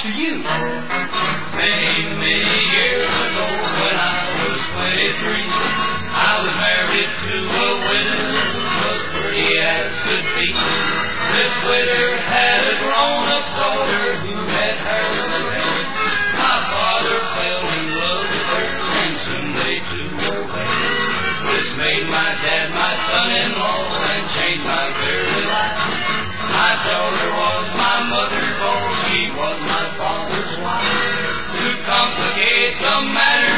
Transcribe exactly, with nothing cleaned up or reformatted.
to you? Many, many years ago when I was twenty-three, I was married to a widow who was pretty as could be. This widow had a grown-up daughter who had her red. My father fell in love with her and soon they two were wed. This made my dad my son-in-law and changed my very life. My daughter was my mother's, oh, she was my father's wife. To complicate the matter,